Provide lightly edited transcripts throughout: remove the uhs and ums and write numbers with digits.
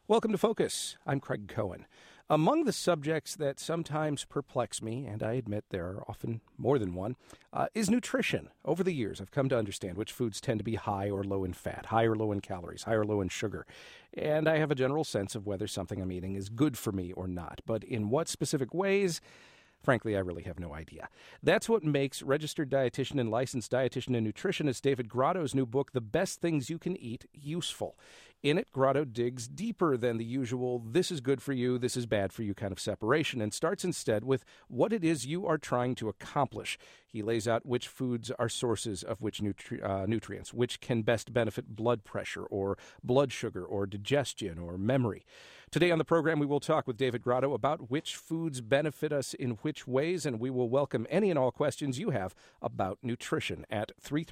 Welcome to Focus. I'm Craig Cohen. Among the subjects that sometimes perplex me, and I admit there are often more than one, is nutrition. Over the years, I've come to understand which foods tend to be high or low in fat, high or low in calories, high or low in sugar, and I have a general sense of whether something I'm eating is good for me or not. But in what specific ways? Frankly, I really have no idea. That's what makes registered dietitian and licensed dietitian and nutritionist David Grotto's new book, The Best Things You Can Eat, useful. In it, Grotto digs deeper than the usual this is good for you, this is bad for you kind of separation, and starts instead with what it is you are trying to accomplish. He lays out which foods are sources of which nutrients, which can best benefit blood pressure or blood sugar or digestion or memory. Today on the program, we will talk with David Grotto about which foods benefit us in which ways, and we will welcome any and all questions you have about nutrition at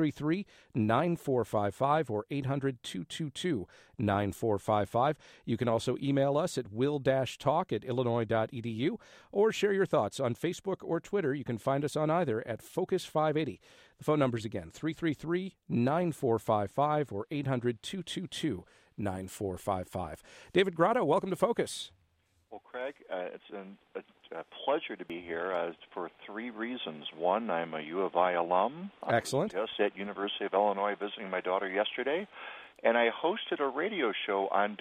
333-9455 or 800-222-9455. You can also email us at will-talk@illinois.edu or share your thoughts on Facebook or Twitter. You can find us on either at Focus580. The phone numbers again, 333-9455 or 800-222-9455. David Grotto, welcome to Focus. Well, Craig, it's a pleasure to be here for three reasons. One, I'm a U of I alum. Excellent. I was just at University of Illinois visiting my daughter yesterday, and I hosted a radio show on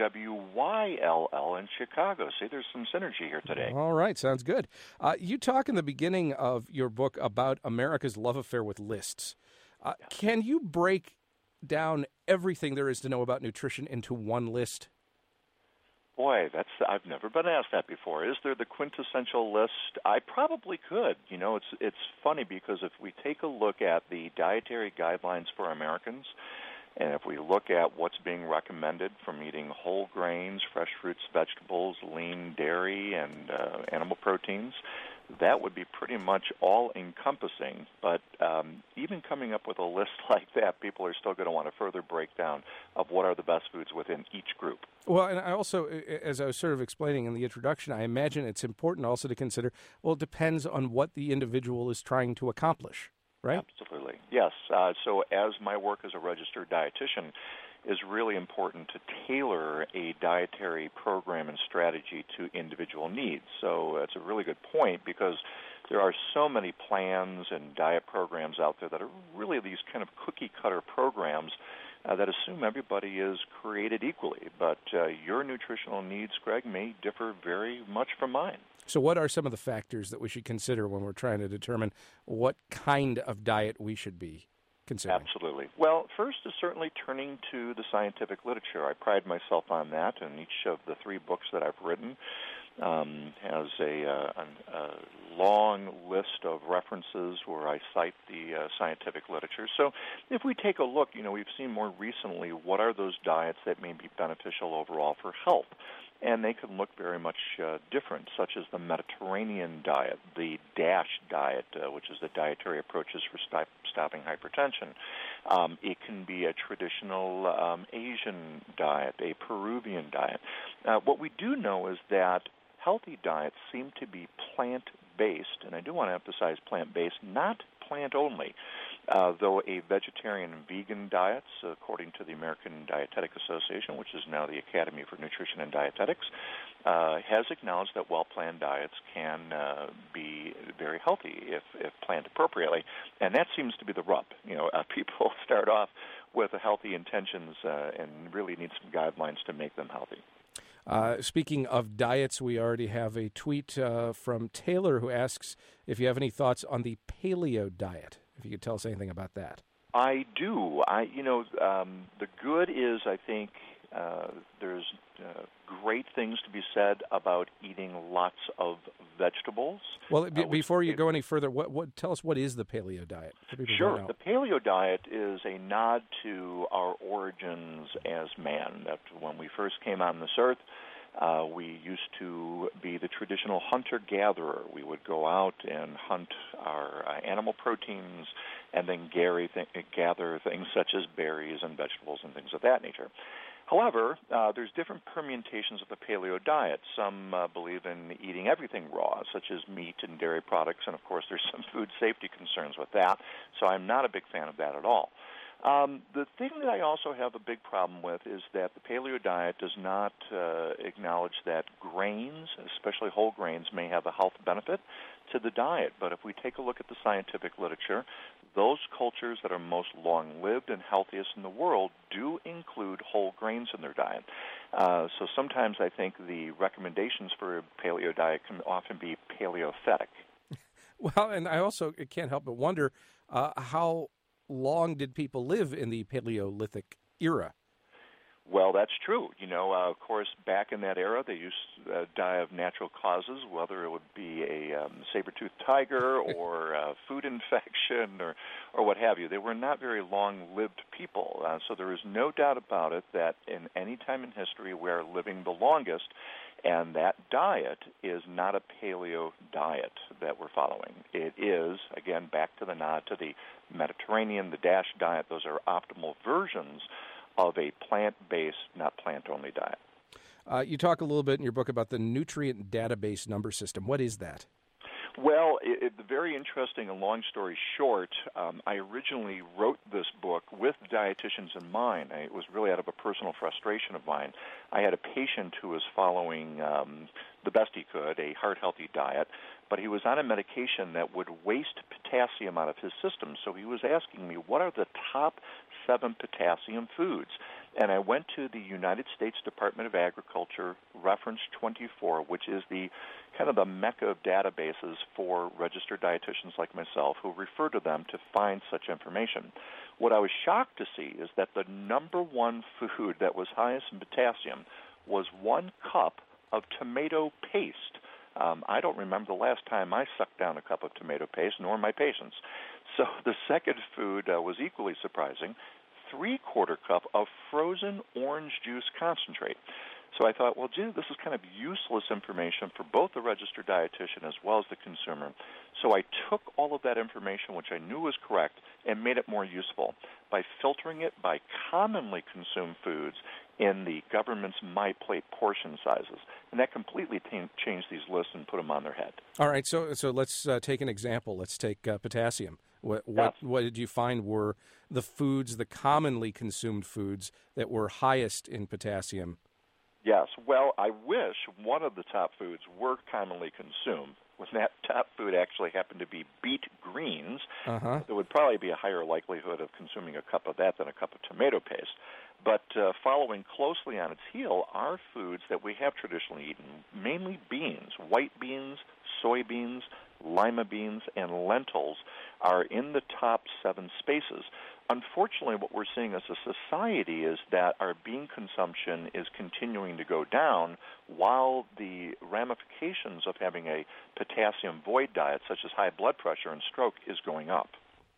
WYLL in Chicago. See, there's some synergy here today. All right, sounds good. You talk in the beginning of your book about America's love affair with lists. Can you break down everything there is to know about nutrition into one list? Boy, I've never been asked that before. Is there the quintessential list? I probably could. You know, it's funny because if we take a look at the dietary guidelines for Americans, and if we look at what's being recommended from eating whole grains, fresh fruits, vegetables, lean dairy, and animal proteins, that would be pretty much all-encompassing. But even coming up with a list like that, people are still going to want a further breakdown of what are the best foods within each group. Well, and I also, as I was sort of explaining in the introduction, I imagine it's important also to consider, well, it depends on what the individual is trying to accomplish, right? Absolutely, yes. So as my work as a registered dietitian, is really important to tailor a dietary program and strategy to individual needs. So that's a really good point because there are so many plans and diet programs out there that are really these kind of cookie-cutter programs that assume everybody is created equally. But your nutritional needs, Greg, may differ very much from mine. So what are some of the factors that we should consider when we're trying to determine what kind of diet we should be considering? Absolutely. Well, first is certainly turning to the scientific literature. I pride myself on that, and each of the three books that I've written has a long list of references where I cite the scientific literature. So if we take a look, we've seen more recently what are those diets that may be beneficial overall for health. And they can look very much different, such as the Mediterranean diet, the DASH diet, which is the dietary approaches for stopping hypertension. It can be a traditional Asian diet, a Peruvian diet. What we do know is that healthy diets seem to be plant-based, and I do want to emphasize plant-based, not plant-only. Though a vegetarian and vegan diets, according to the American Dietetic Association, which is now the Academy for Nutrition and Dietetics, has acknowledged that well-planned diets can be very healthy if planned appropriately. And that seems to be the rub. People start off with healthy intentions and really need some guidelines to make them healthy. Speaking of diets, we already have a tweet from Taylor who asks if you have any thoughts on the paleo diet. If you could tell us anything about that. I do. The good is, I think, there's great things to be said about eating lots of vegetables. Well, before you go any further, tell us what is the paleo diet? Sure. The paleo diet is a nod to our origins as man. That when we first came on this earth, we used to be the traditional hunter-gatherer. We would go out and hunt our animal proteins and then gather things such as berries and vegetables and things of that nature. However, there's different permutations of the paleo diet. Some believe in eating everything raw, such as meat and dairy products, and of course there's some food safety concerns with that, so I'm not a big fan of that at all. The thing that I also have a big problem with is that the paleo diet does not acknowledge that grains, especially whole grains, may have a health benefit to the diet. But if we take a look at the scientific literature, those cultures that are most long-lived and healthiest in the world do include whole grains in their diet. So sometimes I think the recommendations for a paleo diet can often be paleothetic. Well, and I also can't help but wonder how long did people live in the Paleolithic era? Well, that's true. Of course, back in that era, they used to die of natural causes, whether it would be a saber-toothed tiger or a food infection or what have you. They were not very long-lived people. So there is no doubt about it that in any time in history we are living the longest, and that diet is not a paleo diet that we're following. It is, again, back to the nod to the Mediterranean, the DASH diet. Those are optimal versions of a plant-based, not plant-only diet. You talk a little bit in your book about the nutrient database number system. What is that? Well, very interesting and long story short, I originally wrote this book with dietitians in mind. It was really out of a personal frustration of mine. I had a patient who was following the best he could, a heart-healthy diet, but he was on a medication that would waste potassium out of his system. So he was asking me, what are the top 7 potassium foods? And I went to the United States Department of Agriculture Reference 24, which is the kind of the mecca of databases for registered dietitians like myself who refer to them to find such information. What I was shocked to see is that the number one food that was highest in potassium was 1 cup of tomato paste. I don't remember the last time I sucked down a cup of tomato paste, nor my patients. So the second food was equally surprising, 3/4 cup of frozen orange juice concentrate. So I thought, well, gee, this is kind of useless information for both the registered dietitian as well as the consumer. So I took all of that information, which I knew was correct, and made it more useful by filtering it by commonly consumed foods in the government's My Plate portion sizes. And that completely changed these lists and put them on their head. All right, so let's take an example. Let's take potassium. What did you find were the foods, the commonly consumed foods that were highest in potassium? Yes. Well, I wish one of the top foods were commonly consumed. When that top food actually happened to be beet greens, there would probably be a higher likelihood of consuming a cup of that than a cup of tomato paste. But following closely on its heel are foods that we have traditionally eaten, mainly beans, white beans, soybeans, lima beans, and lentils are in the top 7 spaces. Unfortunately, what we're seeing as a society is that our bean consumption is continuing to go down while the ramifications of having a potassium void diet, such as high blood pressure and stroke, is going up.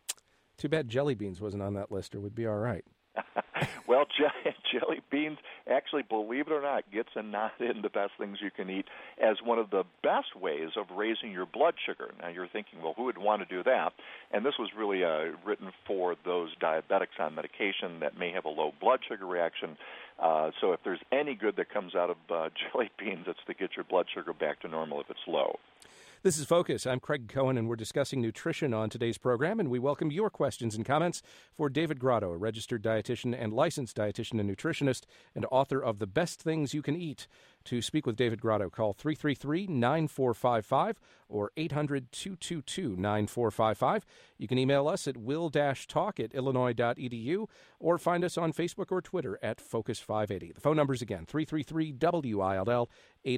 Too bad jelly beans wasn't on that list, or would be all right. Well, jelly beans, actually, believe it or not, gets a nod in the best things you can eat as one of the best ways of raising your blood sugar. Now, you're thinking, well, who would want to do that? And this was really written for those diabetics on medication that may have a low blood sugar reaction. So if there's any good that comes out of jelly beans, it's to get your blood sugar back to normal if it's low. This is Focus. I'm Craig Cohen, and we're discussing nutrition on today's program, and we welcome your questions and comments for David Grotto, a registered dietitian and licensed dietitian and nutritionist and author of The Best Things You Can Eat. To speak with David Grotto, call 333-9455 or 800-222-9455. You can email us at will-talk@illinois.edu or find us on Facebook or Twitter at Focus580. The phone numbers again, 333-WILL,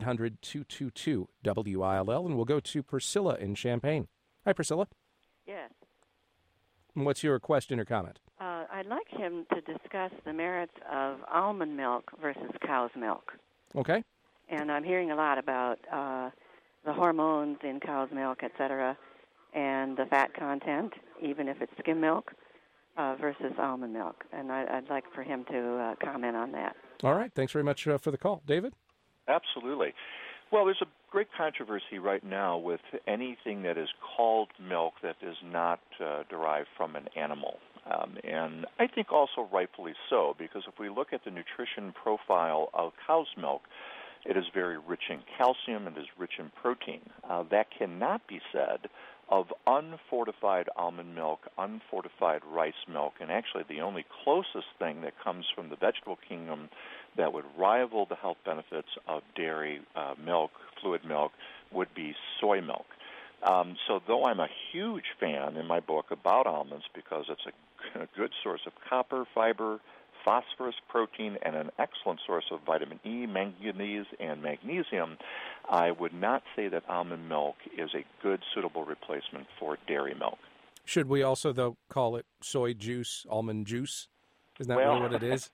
800-222-WILL, and we'll go to Priscilla in Champaign. Hi, Priscilla. Yes. What's your question or comment? I'd like him to discuss the merits of almond milk versus cow's milk. Okay. And I'm hearing a lot about the hormones in cow's milk, et cetera, and the fat content, even if it's skim milk, versus almond milk. And I'd like for him to comment on that. All right. Thanks very much for the call. David? Absolutely. Well, there's a great controversy right now with anything that is called milk that is not derived from an animal. And I think also rightfully so, because if we look at the nutrition profile of cow's milk, it is very rich in calcium and is rich in protein. That cannot be said of unfortified almond milk, unfortified rice milk, and actually the only closest thing that comes from the vegetable kingdom that would rival the health benefits of dairy milk, fluid milk, would be soy milk. So though I'm a huge fan in my book about almonds because it's a good source of copper, fiber, phosphorus, protein, and an excellent source of vitamin E, manganese, and magnesium, I would not say that almond milk is a good, suitable replacement for dairy milk. Should we also, though, call it soy juice, almond juice? Isn't that really what it is?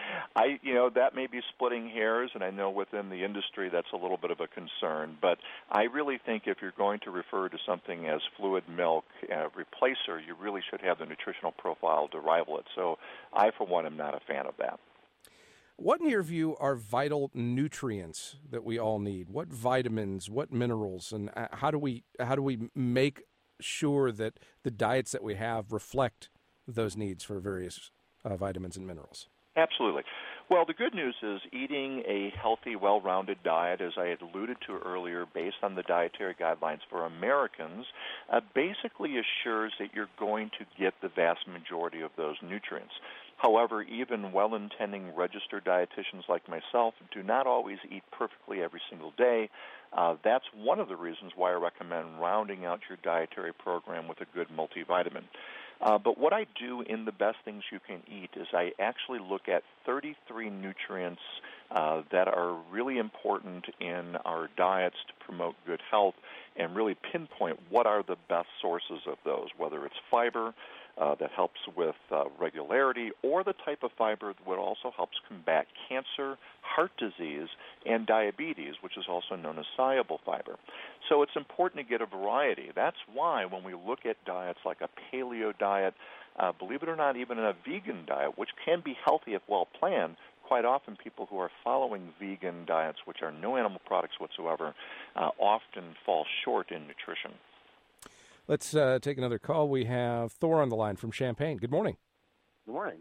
That may be splitting hairs, and I know within the industry that's a little bit of a concern, but I really think if you're going to refer to something as fluid milk replacer, you really should have the nutritional profile to rival it. So I, for one, am not a fan of that. What, in your view, are vital nutrients that we all need? What vitamins, what minerals, and how do we make sure that the diets that we have reflect those needs for various vitamins and minerals? Absolutely. Well, the good news is eating a healthy, well-rounded diet, as I had alluded to earlier, based on the dietary guidelines for Americans, basically assures that you're going to get the vast majority of those nutrients. However, even well-intending registered dietitians like myself do not always eat perfectly every single day. That's one of the reasons why I recommend rounding out your dietary program with a good multivitamin. But what I do in the Best Things You Can Eat is I actually look at 33 nutrients that are really important in our diets to promote good health and really pinpoint what are the best sources of those, whether it's fiber that helps with regularity or the type of fiber that also helps combat cancer, heart disease, and diabetes, which is also known as soluble fiber. So it's important to get a variety. That's why when we look at diets like a paleo diet, believe it or not, even a vegan diet, which can be healthy if well planned, quite often people who are following vegan diets, which are no animal products whatsoever, often fall short in nutrition. Let's take another call. We have Thor on the line from Champaign. Good morning. Good morning.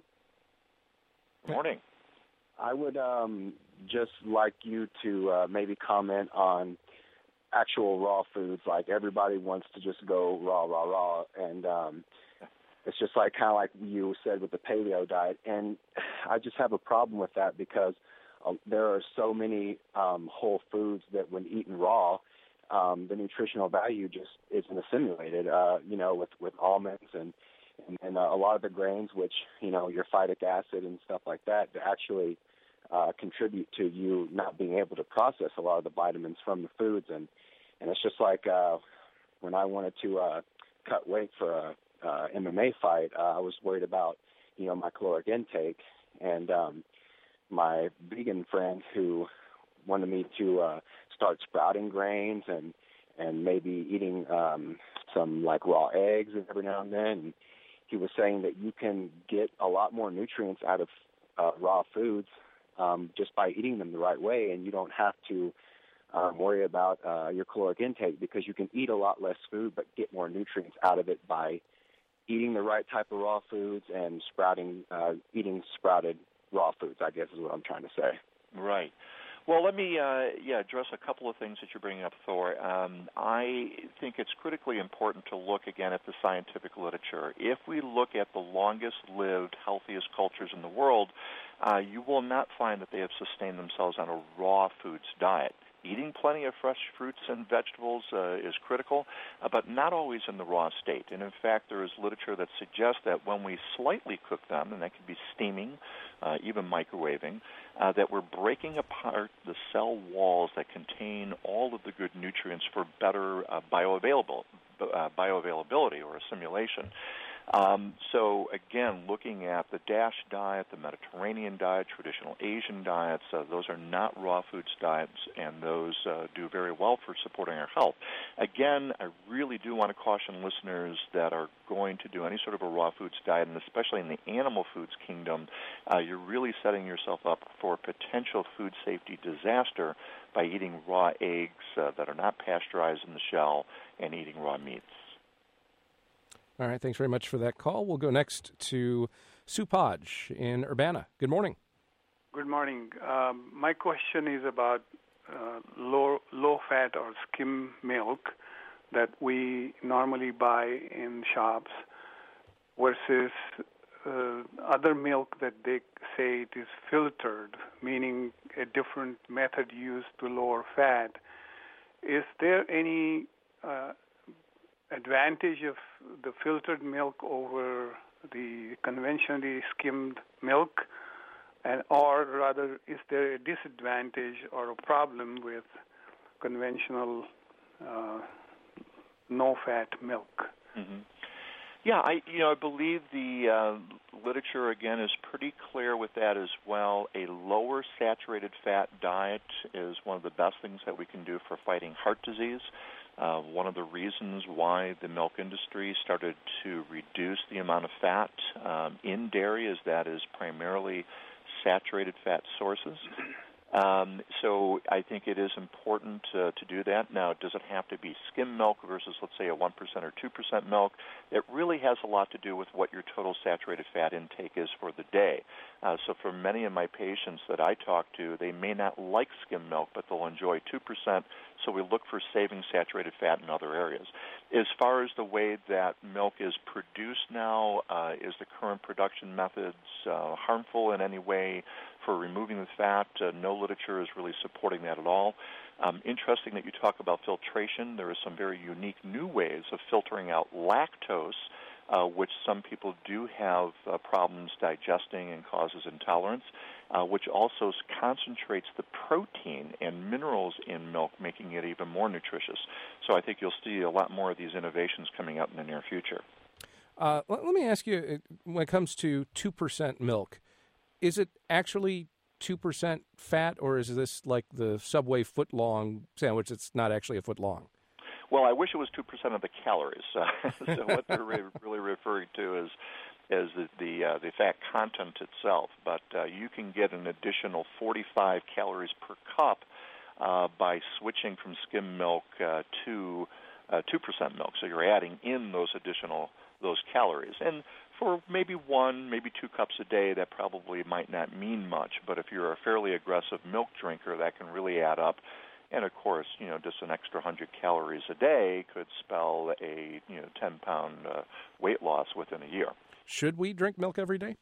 Good morning. I would just like you to maybe comment on actual raw foods. Like everybody wants to just go raw, and it's just like kind of like you said with the paleo diet. And I just have a problem with that because there are so many whole foods that when eaten raw, the nutritional value just isn't assimilated, with almonds and a lot of the grains, which, your phytic acid and stuff like that actually contribute to you not being able to process a lot of the vitamins from the foods. And it's just like when I wanted to cut weight for a MMA fight, I was worried about, my caloric intake. And my vegan friend who wanted me to start sprouting grains and maybe eating some like raw eggs every now and then. And he was saying that you can get a lot more nutrients out of raw foods just by eating them the right way, and you don't have to worry about your caloric intake because you can eat a lot less food but get more nutrients out of it by eating the right type of raw foods and eating sprouted raw foods, I guess is what I'm trying to say. Right. Well, let me address a couple of things that you're bringing up, Thor. I think it's critically important to look again at the scientific literature. If we look at the longest-lived, healthiest cultures in the world, you will not find that they have sustained themselves on a raw foods diet. Eating plenty of fresh fruits and vegetables is critical, but not always in the raw state. And in fact, there is literature that suggests that when we slightly cook them, and that could be steaming, even microwaving, that we're breaking apart the cell walls that contain all of the good nutrients for better bioavailability or assimilation. So, again, looking at the DASH diet, the Mediterranean diet, traditional Asian diets, those are not raw foods diets, and those do very well for supporting our health. Again, I really do want to caution listeners that are going to do any sort of a raw foods diet, and especially in the animal foods kingdom, you're really setting yourself up for potential food safety disaster by eating raw eggs that are not pasteurized in the shell and eating raw meats. All right, thanks very much for that call. We'll go next to Sue Podge in Urbana. Good morning. Good morning. My question is about low-fat or skim milk that we normally buy in shops versus other milk that they say it is filtered, meaning a different method used to lower fat. Is there any advantage of the filtered milk over the conventionally skimmed milk? Or rather, is there a disadvantage or a problem with conventional no-fat milk? Mm-hmm. Yeah, I believe the literature, again, is pretty clear with that as well. A lower saturated fat diet is one of the best things that we can do for fighting heart disease. One of the reasons why the milk industry started to reduce the amount of fat in dairy is that is primarily saturated fat sources. So I think it is important to do that. Now, does it have to be skim milk versus, let's say, a 1% or 2% milk? It really has a lot to do with what your total saturated fat intake is for the day. So for many of my patients that I talk to, they may not like skim milk, but they'll enjoy 2%, so we look for saving saturated fat in other areas. As far as the way that milk is produced now, is the current production methods harmful in any way for removing the fat? No literature is really supporting that at all. Interesting that you talk about filtration. There are some very unique new ways of filtering out lactose, which some people do have problems digesting and causes intolerance, which also concentrates the protein and minerals in milk, making it even more nutritious. So I think you'll see a lot more of these innovations coming out in the near future. Let me ask you, when it comes to 2% milk, is it actually 2% fat, or is this like the Subway foot-long sandwich that's not actually a foot long? Well, I wish it was 2% of the calories. So what they're really referring to is the fat content itself. But you can get an additional 45 calories per cup by switching from skim milk to 2% milk. So you're adding in those calories. And for maybe 1, maybe 2 cups a day, that probably might not mean much. But if you're a fairly aggressive milk drinker, that can really add up. And, of course, just an extra 100 calories a day could spell a 10-pound weight loss within a year. Should we drink milk every day?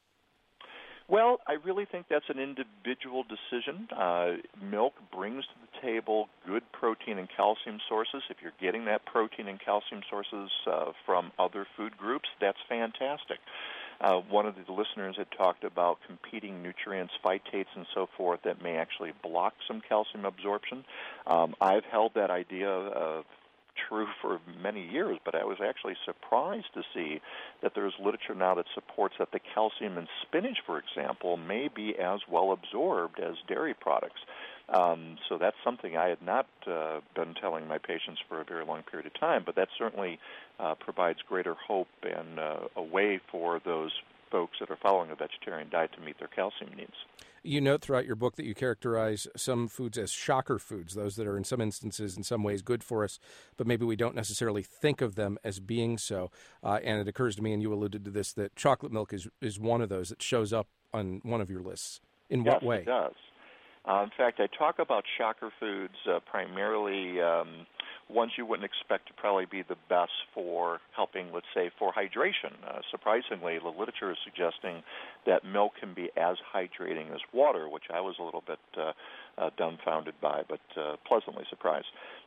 Well, I really think that's an individual decision. Milk brings to the table good protein and calcium sources. If you're getting that protein and calcium sources from other food groups, that's fantastic. One of the listeners had talked about competing nutrients, phytates, and so forth that may actually block some calcium absorption. I've held that idea true for many years, but I was actually surprised to see that there's literature now that supports that the calcium in spinach, for example, may be as well absorbed as dairy products. So that's something I had not been telling my patients for a very long period of time, but that certainly provides greater hope and a way for those folks that are following a vegetarian diet to meet their calcium needs. You note throughout your book that you characterize some foods as shocker foods, those that are in some instances, in some ways, good for us, but maybe we don't necessarily think of them as being so. And it occurs to me, and you alluded to this, that chocolate milk is one of those that shows up on one of your lists. In what way? Yes, it does. In fact, I talk about shocker foods primarily ones you wouldn't expect to probably be the best for helping, let's say, for hydration. Surprisingly, the literature is suggesting that milk can be as hydrating as water, which I was a little bit dumbfounded by, but pleasantly surprised.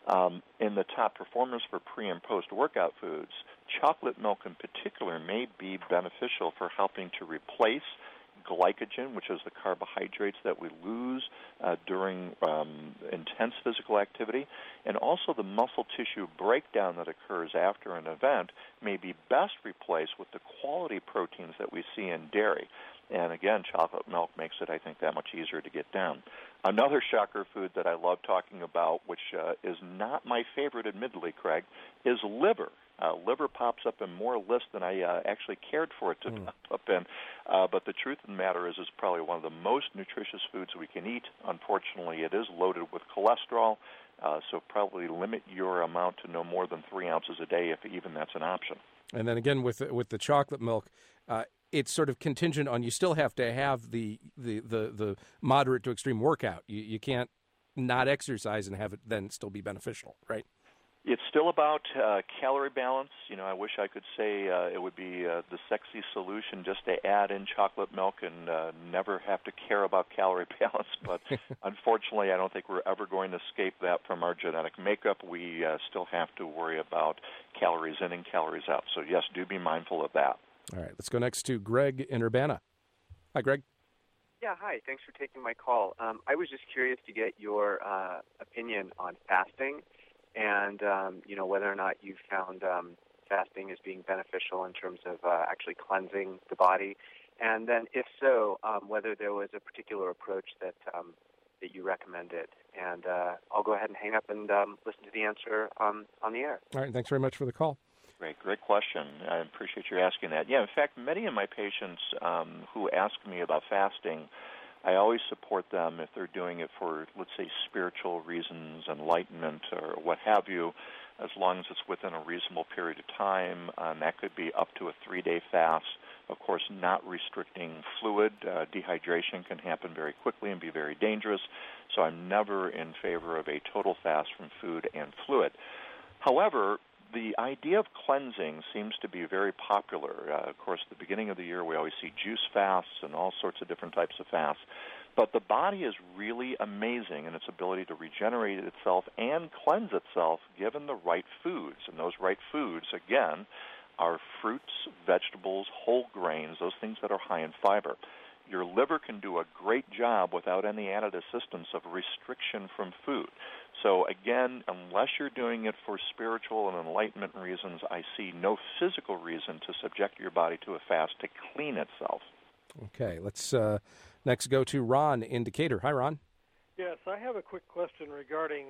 In the top performers for pre- and post-workout foods, chocolate milk in particular may be beneficial for helping to replace glycogen, which is the carbohydrates that we lose during intense physical activity, and also the muscle tissue breakdown that occurs after an event may be best replaced with the quality proteins that we see in dairy. And again, chocolate milk makes it, I think, that much easier to get down. Another shocker food that I love talking about, which is not my favorite, admittedly, Craig, is liver. Liver pops up in more lists than I actually cared for it to pop up in. But the truth of the matter is it's probably one of the most nutritious foods we can eat. Unfortunately, it is loaded with cholesterol, so probably limit your amount to no more than 3 ounces a day, if even that's an option. And then again, with the chocolate milk, it's sort of contingent on you still have to have the moderate to extreme workout. You can't not exercise and have it then still be beneficial, right? It's still about calorie balance. I wish I could say it would be the sexy solution just to add in chocolate milk and never have to care about calorie balance. But unfortunately, I don't think we're ever going to escape that from our genetic makeup. We still have to worry about calories in and calories out. So, yes, do be mindful of that. All right, let's go next to Greg in Urbana. Hi, Greg. Yeah, hi. Thanks for taking my call. I was just curious to get your opinion on fasting and, whether or not you've found fasting as being beneficial in terms of actually cleansing the body. And then if so, whether there was a particular approach that you recommended. And I'll go ahead and hang up and listen to the answer on the air. All right, thanks very much for the call. Great question. I appreciate you asking that. Yeah, in fact, many of my patients who ask me about fasting, I always support them if they're doing it for, let's say, spiritual reasons, enlightenment, or what have you, as long as it's within a reasonable period of time. That could be up to a 3-day fast. Of course, not restricting fluid. Dehydration can happen very quickly and be very dangerous, so I'm never in favor of a total fast from food and fluid. However, the idea of cleansing seems to be very popular. Of course, at the beginning of the year, we always see juice fasts and all sorts of different types of fasts. But the body is really amazing in its ability to regenerate itself and cleanse itself given the right foods. And those right foods, again, are fruits, vegetables, whole grains, those things that are high in fiber. Your liver can do a great job without any added assistance of restriction from food. So again, unless you're doing it for spiritual and enlightenment reasons, I see no physical reason to subject your body to a fast to clean itself. Okay, let's next go to Ron in Decatur. Hi, Ron. Yes, I have a quick question regarding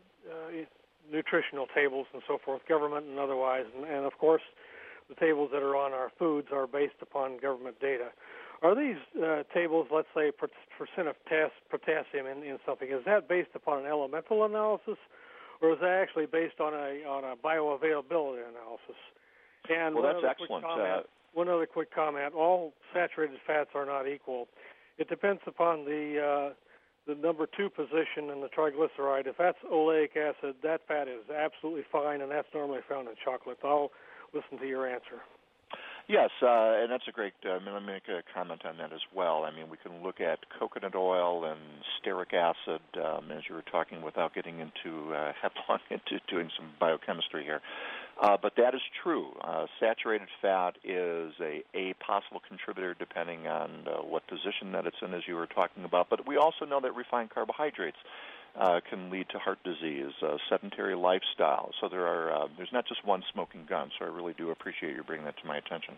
nutritional tables and so forth, government and otherwise. And of course, the tables that are on our foods are based upon government data. Are these tables, let's say, percent of potassium in something, is that based upon an elemental analysis, or is that actually based on a bioavailability analysis? And well, that's excellent. One other quick comment: all saturated fats are not equal. It depends upon the number 2 position in the triglyceride. If that's oleic acid, that fat is absolutely fine, and that's normally found in chocolate. I'll listen to your answer. Yes, and that's a great, let me make a comment on that as well. I mean, we can look at coconut oil and stearic acid, as you were talking, without getting into headlong into doing some biochemistry here. But that is true. Saturated fat is a possible contributor depending on what position that it's in, as you were talking about. But we also know that refined carbohydrates can lead to heart disease, sedentary lifestyle. So there's not just one smoking gun, so I really do appreciate you bringing that to my attention.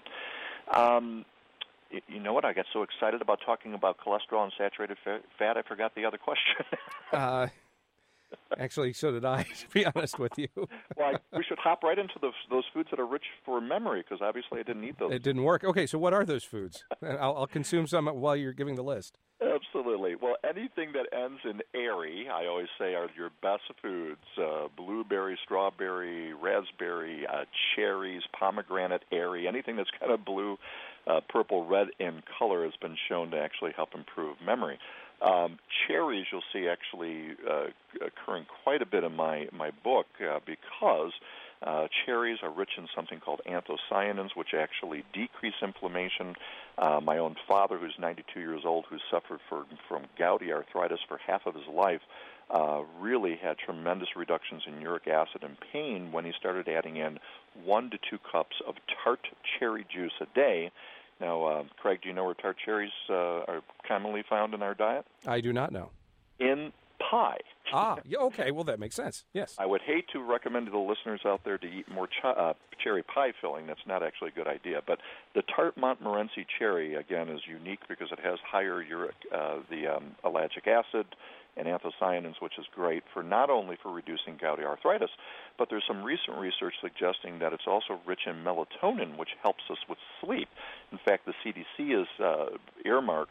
You know what? I got so excited about talking about cholesterol and saturated fat, I forgot the other question. Actually, so did I, to be honest with you. Well, we should hop right into those foods that are rich for memory, because obviously I didn't eat those. It didn't work. Okay, so what are those foods? I'll consume some while you're giving the list. Absolutely. Well, anything that ends in airy, I always say, are your best foods. Blueberry, strawberry, raspberry, cherries, pomegranate, airy, anything that's kind of blue, purple, red in color has been shown to actually help improve memory. Cherries you'll see actually occurring quite a bit in my book because cherries are rich in something called anthocyanins, which actually decrease inflammation. My own father, who's 92 years old, who suffered from gouty arthritis for half of his life, really had tremendous reductions in uric acid and pain when he started adding in 1 to 2 cups of tart cherry juice a day. Now, Craig, do you know where tart cherries are commonly found in our diet? I do not know. In pie. Yeah, okay. Well, that makes sense. Yes. I would hate to recommend to the listeners out there to eat more cherry pie filling. That's not actually a good idea. But the tart Montmorency cherry, again, is unique because it has higher ellagic acid and anthocyanins, which is great for not only for reducing gouty arthritis, but there's some recent research suggesting that it's also rich in melatonin, which helps us with sleep. In fact, the CDC is earmarked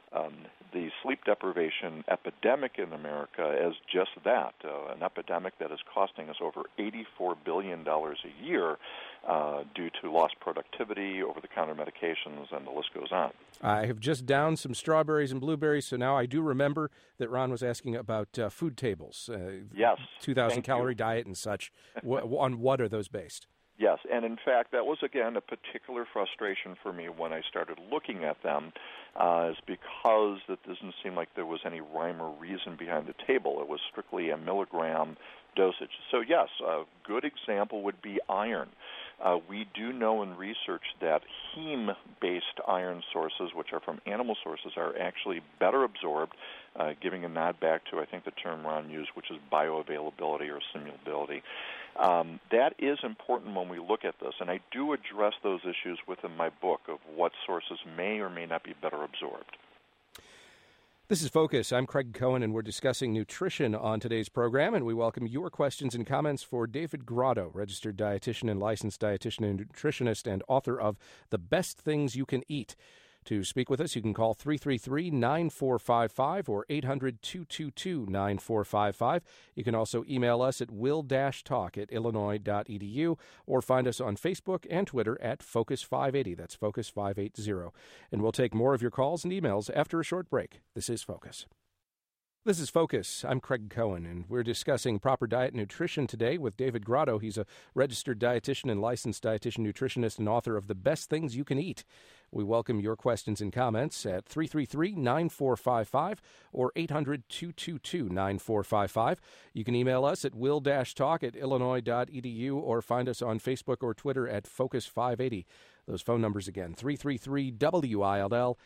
the sleep deprivation epidemic in America as just that, an epidemic that is costing us over $84 billion a year due to lost productivity, over-the-counter medications, and the list goes on. I have just downed some strawberries and blueberries, so now I do remember that Ron was asking about food tables. Yes. 2,000-calorie diet and such. On what are those based? Yes, and in fact, that was, again, a particular frustration for me when I started looking at them, is because it doesn't seem like there was any rhyme or reason behind the table. It was strictly a milligram dosage. So, yes, a good example would be iron. We do know in research that heme-based iron sources, which are from animal sources, are actually better absorbed, giving a nod back to, I think, the term Ron used, which is bioavailability or simulability. That is important when we look at this, and I do address those issues within my book of what sources may or may not be better absorbed. This is Focus. I'm Craig Cohen, and we're discussing nutrition on today's program, and we welcome your questions and comments for David Grotto, registered dietitian and licensed dietitian and nutritionist and author of The Best Things You Can Eat. To speak with us, you can call 333-9455 or 800-222-9455. You can also email us at will-talk@illinois.edu or find us on Facebook and Twitter at Focus580. That's Focus580. And we'll take more of your calls and emails after a short break. This is Focus. This is Focus. I'm Craig Cohen, and we're discussing proper diet and nutrition today with David Grotto. He's a registered dietitian and licensed dietitian, nutritionist, and author of The Best Things You Can Eat. We welcome your questions and comments at 333-9455 or 800-222-9455. You can email us at will-talk@illinois.edu or find us on Facebook or Twitter at Focus580. Those phone numbers again, 333-WILL,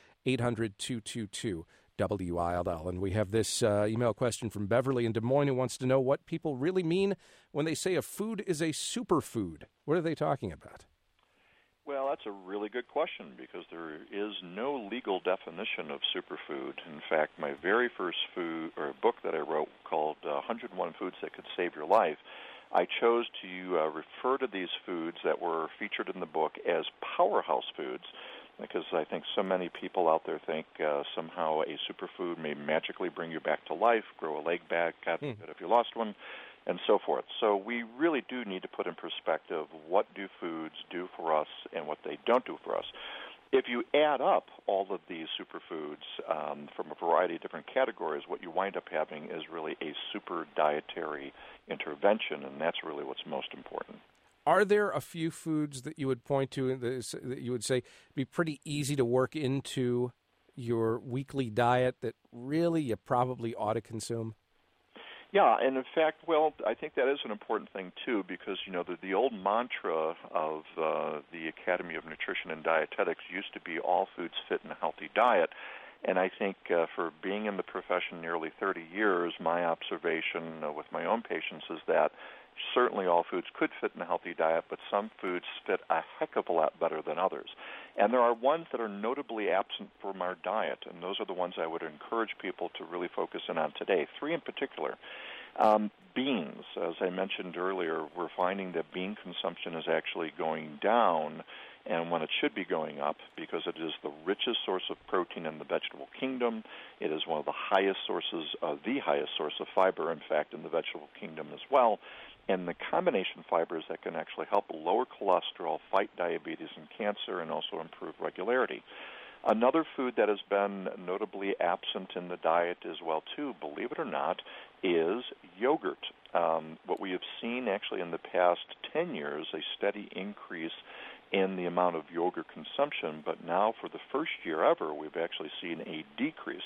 800-222-WILL. And we have this email question from Beverly in Des Moines who wants to know what people really mean when they say a food is a superfood. What are they talking about? Well, that's a really good question because there is no legal definition of superfood. In fact, my very first book that I wrote called 101 Foods That Could Save Your Life, I chose to refer to these foods that were featured in the book as powerhouse foods, because I think so many people out there think somehow a superfood may magically bring you back to life, grow a leg back, God forbid if you lost one, and so forth. So we really do need to put in perspective what do foods do for us and what they don't do for us. If you add up all of these superfoods from a variety of different categories, what you wind up having is really a super dietary intervention, and that's really what's most important. Are there a few foods that you would point to that you would say be pretty easy to work into your weekly diet that really you probably ought to consume? Yeah, and in fact, well, I think that is an important thing, too, because, you know, the old mantra of the Academy of Nutrition and Dietetics used to be all foods fit in a healthy diet. And I think for being in the profession nearly 30 years, my observation with my own patients is that certainly all foods could fit in a healthy diet, but some foods fit a heck of a lot better than others. And there are ones that are notably absent from our diet, and those are the ones I would encourage people to really focus in on today. 3 in particular. Beans, as I mentioned earlier, we're finding that bean consumption is actually going down, and when it should be going up, because it is the richest source of protein in the vegetable kingdom. It is one of the highest source of fiber, in fact, in the vegetable kingdom as well. And the combination fibers that can actually help lower cholesterol, fight diabetes and cancer, and also improve regularity. Another food that has been notably absent in the diet as well, too, believe it or not, is yogurt. What we have seen actually in the past 10 years, a steady increase in the amount of yogurt consumption, but now for the first year ever, we've actually seen a decrease.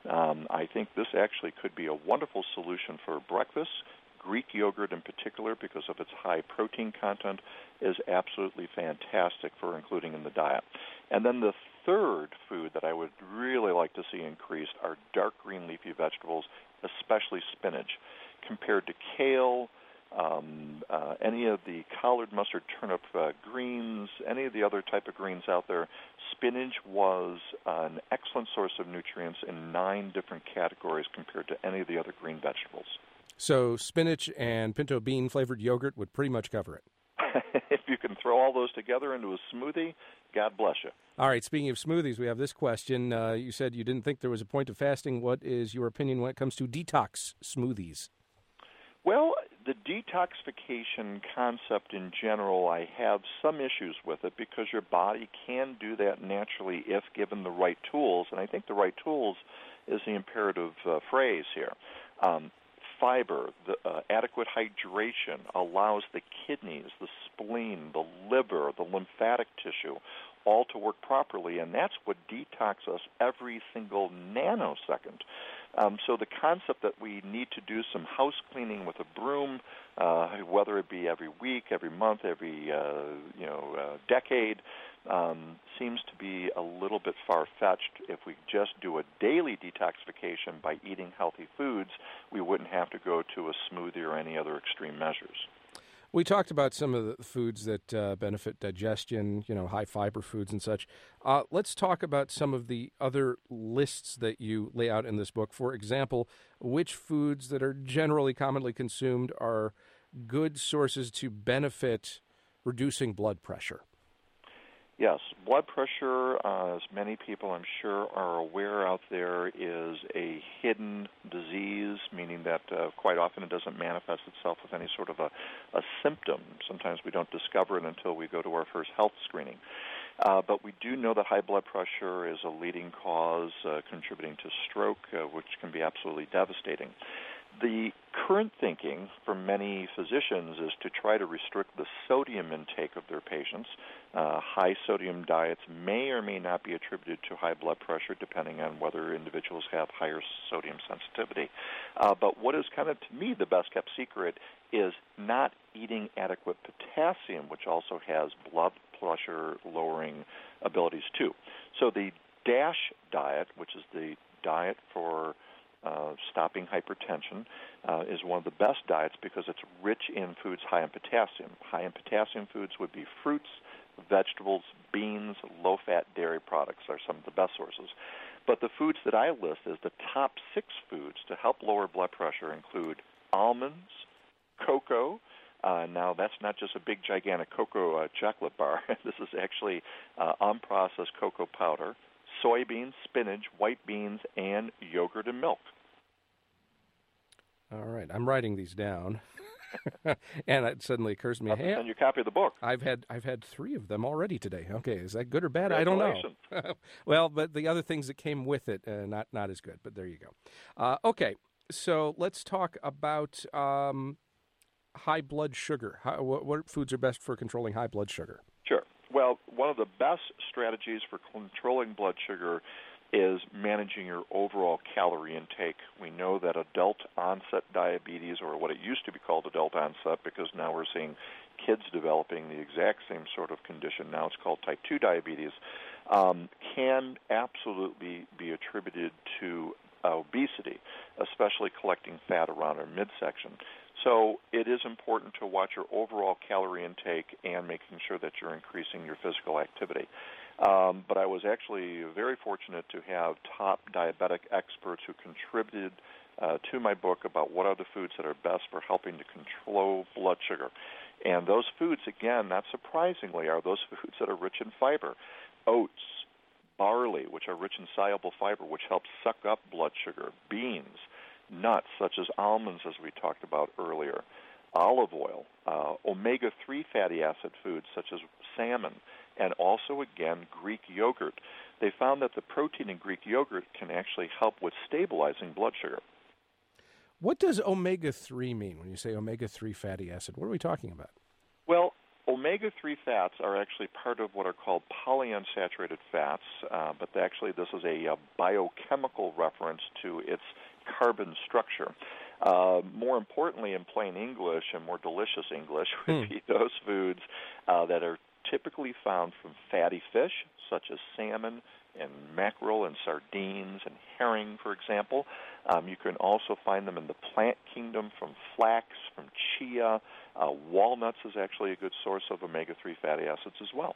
I think this actually could be a wonderful solution for breakfast. Greek yogurt in particular, because of its high protein content, is absolutely fantastic for including in the diet. And then the third food that I would really like to see increased are dark green leafy vegetables, especially spinach. Compared to kale, any of the collard, mustard, turnip greens, any of the other type of greens out there, spinach was an excellent source of nutrients in 9 different categories compared to any of the other green vegetables. So spinach and pinto bean flavored yogurt would pretty much cover it. It you can throw all those together into a smoothie, God bless you. All right, speaking of smoothies, we have this question. You said you didn't think there was a point of fasting. What is your opinion when it comes to detox smoothies? Well, the detoxification concept in general, I have some issues with it because your body can do that naturally if given the right tools, and I think the right tools is the imperative phrase here. Fiber, the adequate hydration allows the kidneys, the spleen, the liver, the lymphatic tissue all to work properly, and that's what detoxes us every single nanosecond. So the concept that we need to do some house cleaning with a broom, whether it be every week, every month, every decade, seems to be a little bit far-fetched. If we just do a daily detoxification by eating healthy foods, we wouldn't have to go to a smoothie or any other extreme measures. We talked about some of the foods that benefit digestion, high-fiber foods and such. Let's talk about some of the other lists that you lay out in this book. For example, which foods that are generally commonly consumed are good sources to benefit reducing blood pressure? Yes, blood pressure, as many people I'm sure are aware out there, is a hidden disease, meaning that quite often it doesn't manifest itself with any sort of a symptom. Sometimes we don't discover it until we go to our first health screening. But we do know that high blood pressure is a leading cause contributing to stroke, which can be absolutely devastating. The current thinking for many physicians is to try to restrict the sodium intake of their patients. High sodium diets may or may not be attributed to high blood pressure, depending on whether individuals have higher sodium sensitivity. But what is kind of, to me, the best-kept secret is not eating adequate potassium, which also has blood pressure-lowering abilities, too. So the DASH diet, which is the diet for stopping hypertension, is one of the best diets because it's rich in foods high in potassium. High in potassium foods would be fruits, vegetables, beans, low-fat dairy products are some of the best sources. But the foods that I list as the top 6 foods to help lower blood pressure include almonds, cocoa. Now, that's not just a big, gigantic cocoa chocolate bar. This is actually unprocessed cocoa powder, soybeans, spinach, white beans, and yogurt and milk. All right, I'm writing these down, and it suddenly occurs to me, hey, send you a copy of the book. I've had 3 of them already today. Okay, is that good or bad? I don't know. Well, but the other things that came with it, not as good. But there you go. Okay, so let's talk about high blood sugar. What foods are best for controlling high blood sugar? Sure. Well, one of the best strategies for controlling blood sugar is managing your overall calorie intake. We know that adult-onset diabetes, or what it used to be called adult-onset, because now we're seeing kids developing the exact same sort of condition. Now it's called type 2 diabetes, can absolutely be attributed to obesity, especially collecting fat around our midsection. So it is important to watch your overall calorie intake and making sure that you're increasing your physical activity. But I was actually very fortunate to have top diabetic experts who contributed to my book about what are the foods that are best for helping to control blood sugar. And those foods, again, not surprisingly, are those foods that are rich in fiber. Oats, barley, which are rich in soluble fiber, which helps suck up blood sugar. Beans, nuts, such as almonds, as we talked about earlier. Olive oil, omega-3 fatty acid foods, such as salmon, and also, again, Greek yogurt. They found that the protein in Greek yogurt can actually help with stabilizing blood sugar. What does omega-3 mean when you say omega-3 fatty acid? What are we talking about? Well, omega-3 fats are actually part of what are called polyunsaturated fats, but actually this is a biochemical reference to its carbon structure. More importantly, in plain English and more delicious English, would be those foods that are typically found from fatty fish, such as salmon and mackerel and sardines and herring, for example. You can also find them in the plant kingdom from flax, from chia. Walnuts is actually a good source of omega-3 fatty acids as well.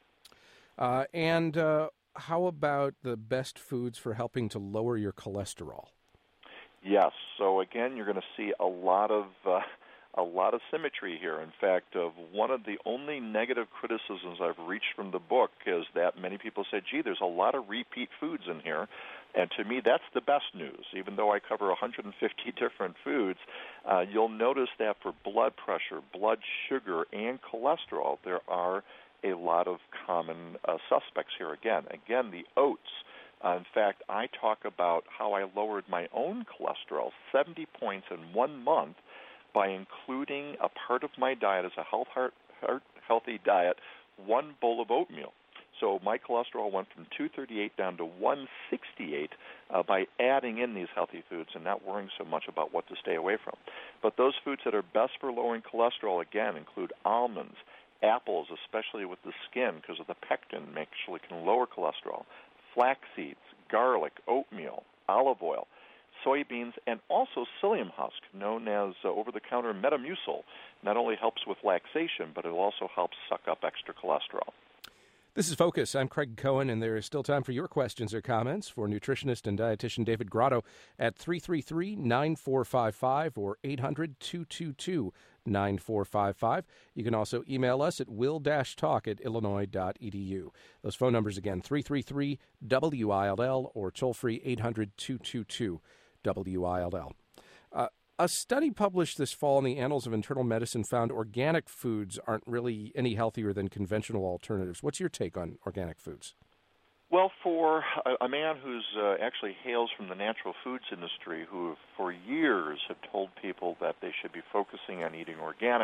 And how about the best foods for helping to lower your cholesterol? Yes. So again, you're going to see a lot of a lot of symmetry here. In fact, one of the only negative criticisms I've reached from the book is that many people said, gee, there's a lot of repeat foods in here. And to me, that's the best news. Even though I cover 150 different foods, you'll notice that for blood pressure, blood sugar, and cholesterol, there are a lot of common suspects here. Again, the oats. In fact, I talk about how I lowered my own cholesterol 70 points in 1 month by including a part of my diet as a healthy diet, 1 bowl of oatmeal. So my cholesterol went from 238 down to 168 by adding in these healthy foods and not worrying so much about what to stay away from. But those foods that are best for lowering cholesterol, again, include almonds, apples, especially with the skin because of the pectin, actually can lower cholesterol, flax seeds, garlic, oatmeal, olive oil, soybeans, and also psyllium husk, known as over-the-counter Metamucil. Not only helps with laxation, but it also helps suck up extra cholesterol. This is Focus. I'm Craig Cohen, and there is still time for your questions or comments for nutritionist and dietitian David Grotto at 333-9455 or 800-222-9455. You can also email us at will-talk@illinois.edu. Those phone numbers again, 333-WILL or toll-free 800-222-WILL. A study published this fall in the Annals of Internal Medicine found organic foods aren't really any healthier than conventional alternatives. What's your take on organic foods? Well, for a man who's actually hails from the natural foods industry, who for years have told people that they should be focusing on eating organic,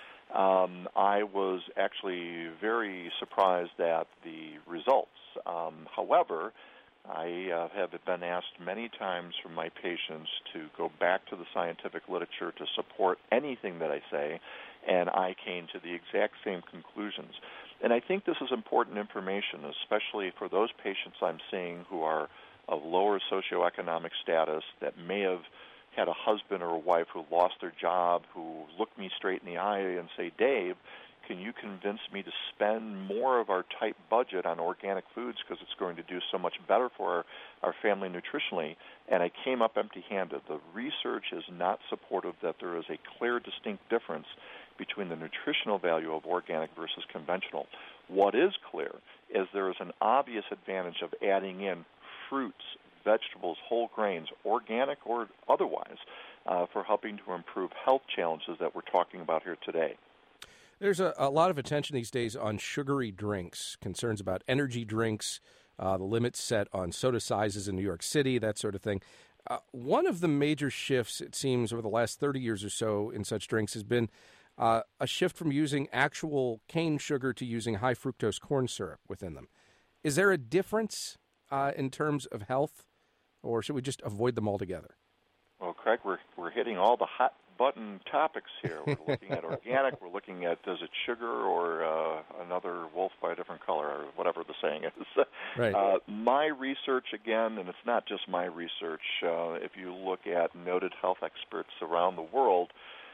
I was actually very surprised at the results. However, I have been asked many times from my patients to go back to the scientific literature to support anything that I say, and I came to the exact same conclusions. And I think this is important information, especially for those patients I'm seeing who are of lower socioeconomic status that may have had a husband or a wife who lost their job, who look me straight in the eye and say, Dave, can you convince me to spend more of our tight budget on organic foods because it's going to do so much better for our family nutritionally? And I came up empty-handed. The research is not supportive that there is a clear, distinct difference between the nutritional value of organic versus conventional. What is clear is there is an obvious advantage of adding in fruits, vegetables, whole grains, organic or otherwise, for helping to improve health challenges that we're talking about here today. There's a lot of attention these days on sugary drinks, concerns about energy drinks, the limits set on soda sizes in New York City, that sort of thing. One of the major shifts, it seems, over the last 30 years or so in such drinks has been a shift from using actual cane sugar to using high fructose corn syrup within them. Is there a difference in terms of health, or should we just avoid them altogether? Well, Craig, we're hitting all the hot button topics here. We're looking at organic. We're looking at, is it sugar or another wolf by a different color, or whatever the saying is. Right. My research, again, and it's not just my research, if you look at noted health experts around the world,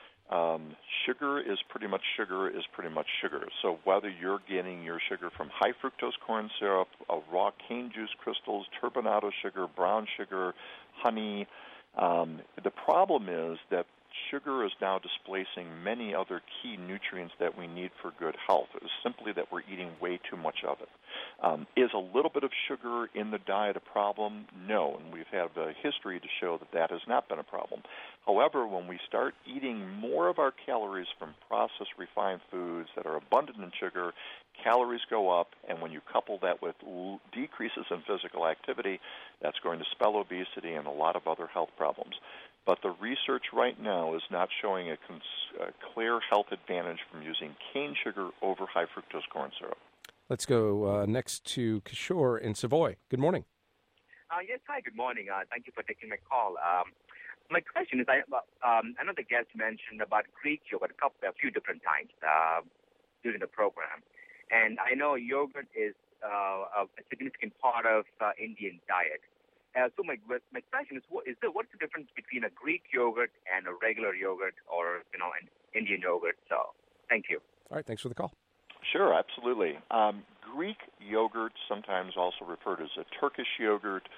sugar is pretty much sugar. So whether you're getting your sugar from high fructose corn syrup, raw cane juice crystals, turbinado sugar, brown sugar, honey, the problem is that sugar is now displacing many other key nutrients that we need for good health. It is simply that we're eating way too much of it. Is a little bit of sugar in the diet a problem? No, and we've had a history to show that that has not been a problem. However, when we start eating more of our calories from processed refined foods that are abundant in sugar, calories go up, and when you couple that with decreases in physical activity, that's going to spell obesity and a lot of other health problems. But the research right now is not showing a clear health advantage from using cane sugar over high fructose corn syrup. Let's go next to Kishore in Savoy. Good morning. Yes, hi, good morning. Thank you for taking my call. My question is, I know the guest mentioned about Greek yogurt a few different times during the program. And I know yogurt is a significant part of Indian diet. So my question is, what's the difference between a Greek yogurt and a regular yogurt, or an Indian yogurt? So, thank you. All right, thanks for the call. Sure, absolutely. Greek yogurt, sometimes also referred as a Turkish yogurt,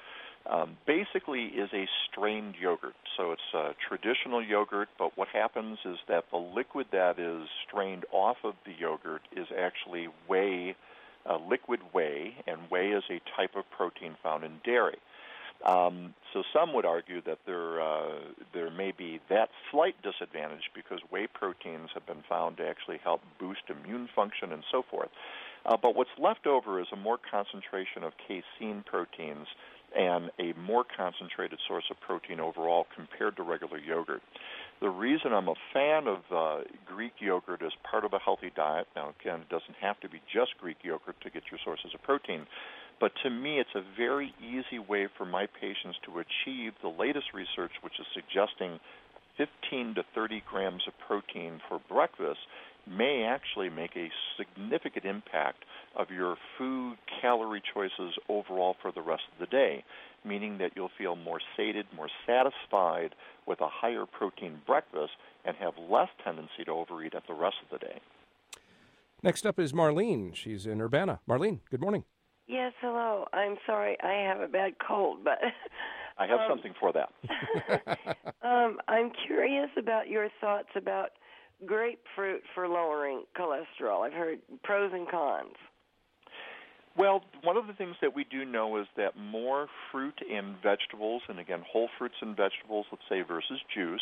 basically is a strained yogurt. So it's a traditional yogurt, but what happens is that the liquid that is strained off of the yogurt is actually whey, liquid whey, and whey is a type of protein found in dairy. So some would argue that there may be that slight disadvantage because whey proteins have been found to actually help boost immune function and so forth. But what's left over is a more concentration of casein proteins and a more concentrated source of protein overall compared to regular yogurt. The reason I'm a fan of Greek yogurt as part of a healthy diet, now again, it doesn't have to be just Greek yogurt to get your sources of protein, but to me it's a very easy way for my patients to achieve the latest research, which is suggesting 15 to 30 grams of protein for breakfast may actually make a significant impact of your food calorie choices overall for the rest of the day, meaning that you'll feel more sated, more satisfied with a higher protein breakfast and have less tendency to overeat at the rest of the day. Next up is Marlene. She's in Urbana. Marlene, good morning. Yes, hello. I'm sorry, I have a bad cold, but I have something for that. I'm curious about your thoughts about grapefruit for lowering cholesterol. I've heard pros and cons. Well, one of the things that we do know is that more fruit and vegetables, and again, whole fruits and vegetables, let's say, versus juice,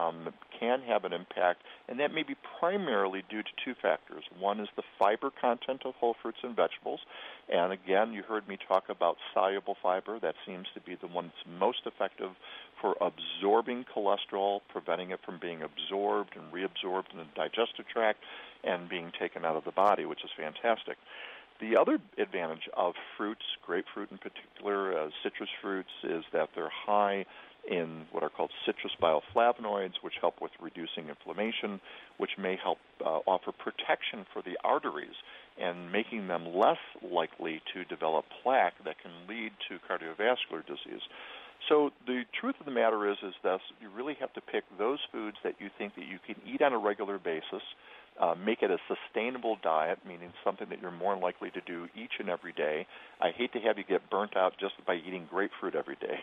can have an impact, and that may be primarily due to two factors. One is the fiber content of whole fruits and vegetables, and again, you heard me talk about soluble fiber. That seems to be the one that's most effective for absorbing cholesterol, preventing it from being absorbed and reabsorbed in the digestive tract and being taken out of the body, which is fantastic. The other advantage of fruits, grapefruit in particular, citrus fruits, is that they're high in what are called citrus bioflavonoids, which help with reducing inflammation, which may help offer protection for the arteries and making them less likely to develop plaque that can lead to cardiovascular disease. So the truth of the matter is that you really have to pick those foods that you think that you can eat on a regular basis, make it a sustainable diet, meaning something that you're more likely to do each and every day. I hate to have you get burnt out just by eating grapefruit every day.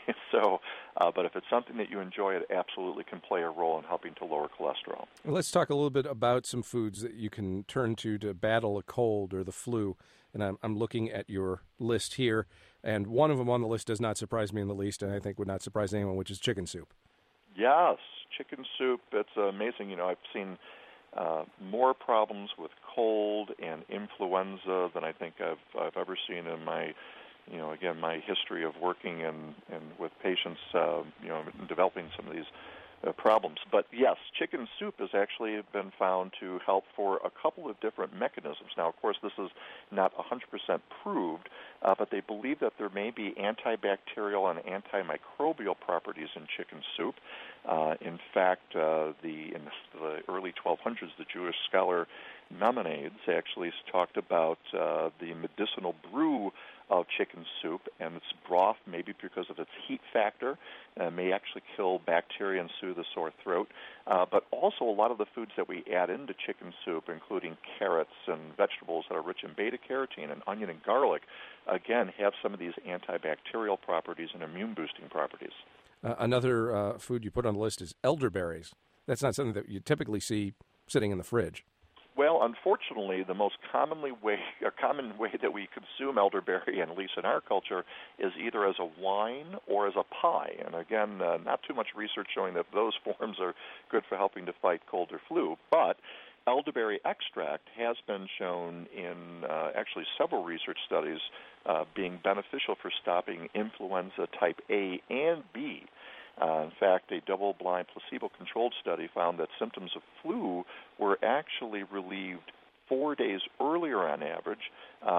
But if it's something that you enjoy, it absolutely can play a role in helping to lower cholesterol. Well, let's talk a little bit about some foods that you can turn to battle a cold or the flu. And I'm looking at your list here, and one of them on the list does not surprise me in the least, and I think would not surprise anyone, which is chicken soup. Yes, chicken soup. It's amazing. I've seen more problems with cold and influenza than I think I've ever seen in my, again, my history of working and with patients, developing some of these problems. But yes, chicken soup has actually been found to help for a couple of different mechanisms. Now, of course, this is not 100% proved, but they believe that there may be antibacterial and antimicrobial properties in chicken soup. In fact, in the early 1200s, the Jewish scholar Maimonides actually talked about the medicinal brew of chicken soup, and its broth, maybe because of its heat factor, may actually kill bacteria and soothe the sore throat. But also a lot of the foods that we add into chicken soup, including carrots and vegetables that are rich in beta-carotene and onion and garlic, again, have some of these antibacterial properties and immune-boosting properties. Another food you put on the list is elderberries. That's not something that you typically see sitting in the fridge. Well, unfortunately, the most common way that we consume elderberry, and at least in our culture, is either as a wine or as a pie. And again, not too much research showing that those forms are good for helping to fight cold or flu. But elderberry extract has been shown in actually several research studies being beneficial for stopping influenza type A and B. In fact, a double-blind placebo-controlled study found that symptoms of flu were actually relieved 4 days earlier on average,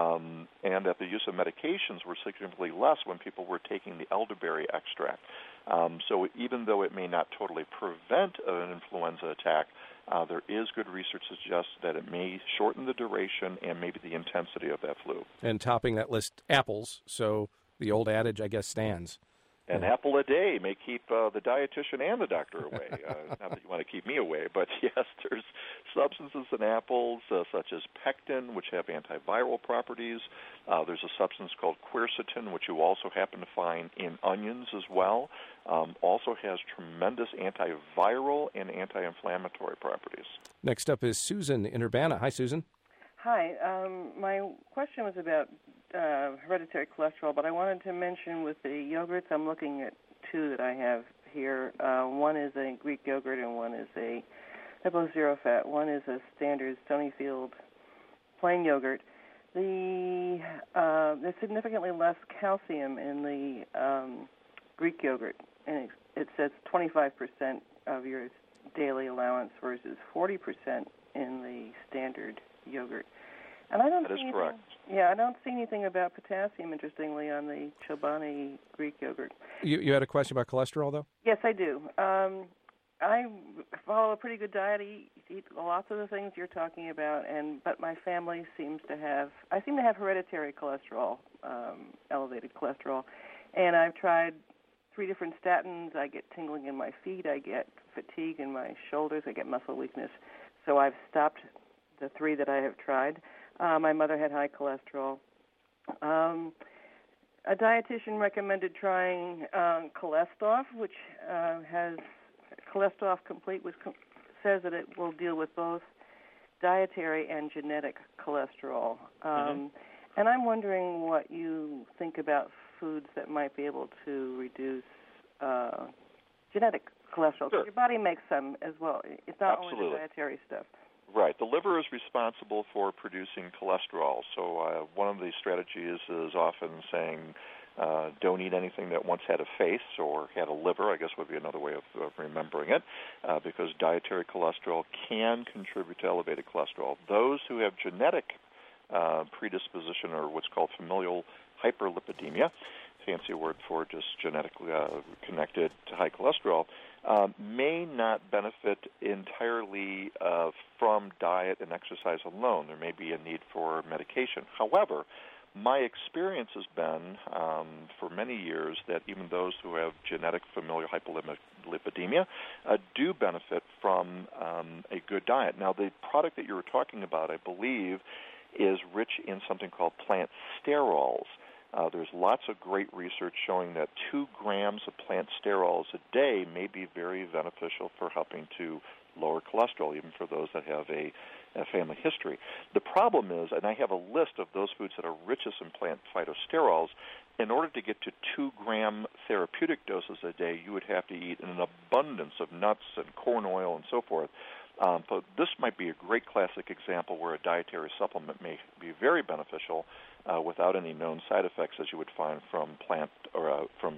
and that the use of medications were significantly less when people were taking the elderberry extract. So even though it may not totally prevent an influenza attack, there is good research to suggest that it may shorten the duration and maybe the intensity of that flu. And topping that list, apples. So the old adage, I guess, stands. An apple a day may keep the dietitian and the doctor away. Not that you want to keep me away, but yes, there's substances in apples, such as pectin, which have antiviral properties. There's a substance called quercetin, which you also happen to find in onions as well. Also has tremendous antiviral and anti-inflammatory properties. Next up is Susan in Urbana. Hi, Susan. Hi. My question was about hereditary cholesterol, but I wanted to mention with the yogurts, I'm looking at two that I have here. One is a Greek yogurt and one is a Hypo Zero Fat. One is a standard Stonyfield plain yogurt. There's significantly less calcium in the Greek yogurt, and it says 25% of your daily allowance versus 40% in the standard yogurt. And I don't that see is correct. Yeah, I don't see anything about potassium, interestingly, on the Chobani Greek yogurt. You had a question about cholesterol, though? Yes, I do. I follow a pretty good diet. Eat lots of the things you're talking about, but my family seems to have. I seem to have hereditary cholesterol, elevated cholesterol, and I've tried 3 different statins. I get tingling in my feet. I get fatigue in my shoulders. I get muscle weakness. So I've stopped the 3 that I have tried. My mother had high cholesterol. A dietitian recommended trying Cholestoff, which has Cholestoff Complete, which says that it will deal with both dietary and genetic cholesterol. And I'm wondering what you think about foods that might be able to reduce genetic cholesterol. Sure. Your body makes some as well. It's not Absolutely. only the dietary stuff. Right. The liver is responsible for producing cholesterol. So one of the strategies is often saying don't eat anything that once had a face or had a liver, I guess would be another way of remembering it, because dietary cholesterol can contribute to elevated cholesterol. Those who have genetic predisposition or what's called familial hyperlipidemia, fancy word for just genetically connected to high cholesterol, may not benefit entirely from diet and exercise alone. There may be a need for medication. However, my experience has been for many years that even those who have genetic familial hyperlipidemia do benefit from a good diet. Now, the product that you were talking about, I believe, is rich in something called plant sterols. There's lots of great research showing that 2 grams of plant sterols a day may be very beneficial for helping to lower cholesterol, even for those that have a family history. The problem is, and I have a list of those foods that are richest in plant phytosterols, in order to get to 2-gram therapeutic doses a day, you would have to eat an abundance of nuts and corn oil and so forth. But this might be a great classic example where a dietary supplement may be very beneficial without any known side effects, as you would find from plant or from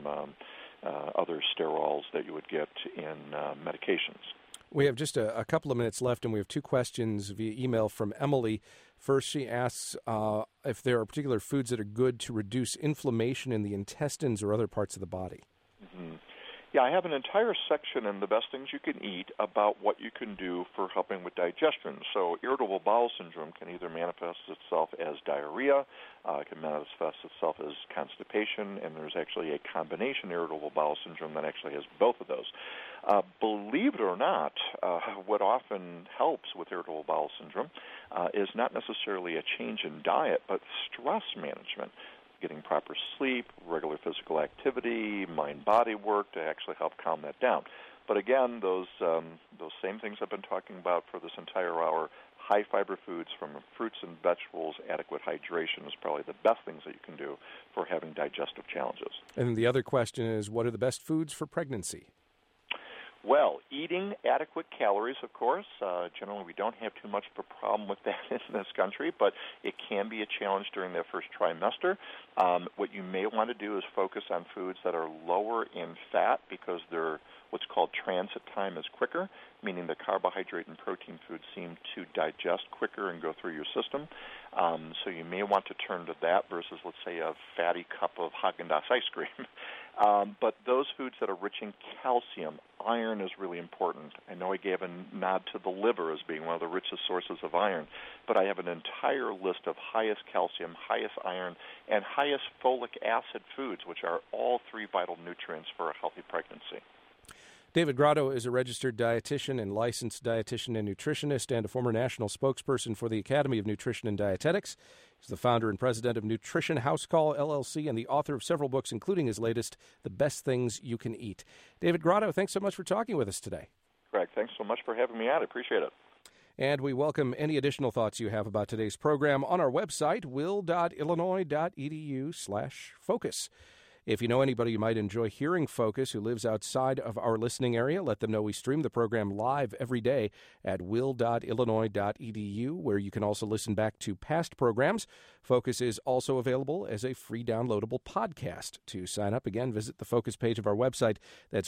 other sterols that you would get in medications. We have just a couple of minutes left, and we have 2 questions via email from Emily. First, she asks if there are particular foods that are good to reduce inflammation in the intestines or other parts of the body. Mm-hmm. Yeah, I have an entire section in The Best Things You Can Eat about what you can do for helping with digestion. So irritable bowel syndrome can either manifest itself as diarrhea, it can manifest itself as constipation, and there's actually a combination irritable bowel syndrome that actually has both of those. Believe it or not, what often helps with irritable bowel syndrome is not necessarily a change in diet, but stress management. Getting proper sleep, regular physical activity, mind-body work to actually help calm that down. But again, those same things I've been talking about for this entire hour, high-fiber foods from fruits and vegetables, adequate hydration is probably the best things that you can do for having digestive challenges. And the other question is, what are the best foods for pregnancy? Well, eating adequate calories, of course. Generally, we don't have too much of a problem with that in this country, but it can be a challenge during that first trimester. What you may want to do is focus on foods that are lower in fat because their what's called transit time is quicker, meaning the carbohydrate and protein foods seem to digest quicker and go through your system. So you may want to turn to that versus, let's say, a fatty cup of Haagen-Dazs ice cream. But those foods that are rich in calcium, iron is really important. I know I gave a nod to the liver as being one of the richest sources of iron, but I have an entire list of highest calcium, highest iron, and highest folic acid foods, which are all 3 vital nutrients for a healthy pregnancy. David Grotto is a registered dietitian and licensed dietitian and nutritionist and a former national spokesperson for the Academy of Nutrition and Dietetics. He's the founder and president of Nutrition House Call, LLC, and the author of several books, including his latest, The Best Things You Can Eat. David Grotto, thanks so much for talking with us today. Greg, thanks so much for having me on. I appreciate it. And we welcome any additional thoughts you have about today's program on our website, will.illinois.edu/focus. If you know anybody who might enjoy hearing Focus who lives outside of our listening area, let them know we stream the program live every day at will.illinois.edu, where you can also listen back to past programs. Focus is also available as a free downloadable podcast. To sign up, again, visit the Focus page of our website. That's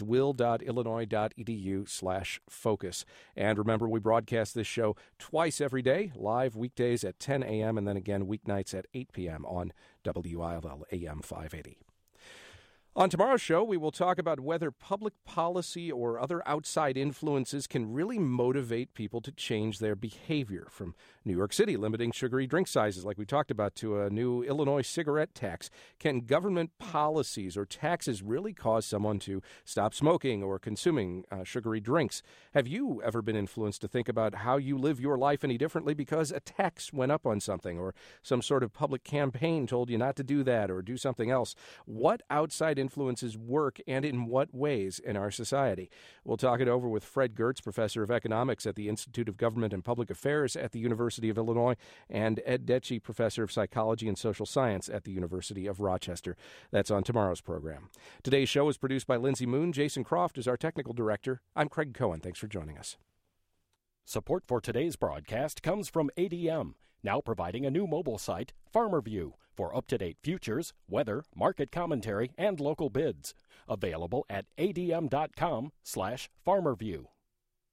will.illinois.edu/focus. And remember, we broadcast this show twice every day, live weekdays at 10 a.m. and then again weeknights at 8 p.m. on WILL AM 580. On tomorrow's show, we will talk about whether public policy or other outside influences can really motivate people to change their behavior, from New York City limiting sugary drink sizes, like we talked about, to a new Illinois cigarette tax. Can government policies or taxes really cause someone to stop smoking or consuming sugary drinks? Have you ever been influenced to think about how you live your life any differently because a tax went up on something, or some sort of public campaign told you not to do that or do something else? What outside influences work, and in what ways in our society? We'll talk it over with Fred Gertz, professor of economics at the Institute of Government and Public Affairs at the University of Illinois, and Ed Detchi, professor of psychology and social science at the University of Rochester. That's on tomorrow's program. Today's show is produced by Lindsay Moon. Jason Croft is our technical director. I'm Craig Cohen. Thanks for joining us. Support for today's broadcast comes from ADM, now providing a new mobile site, FarmerView, for up-to-date futures, weather, market commentary, and local bids. Available at adm.com/FarmerView.